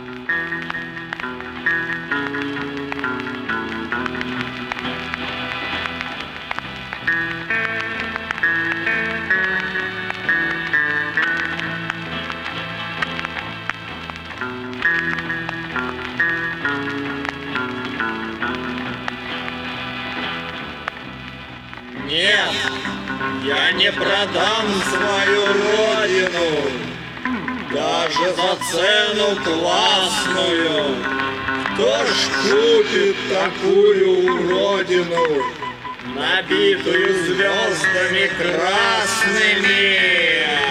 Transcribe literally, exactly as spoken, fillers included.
Нет, я не продам свою родину даже за цену классную. Кто ж купит такую уродину, набитую звездами красными?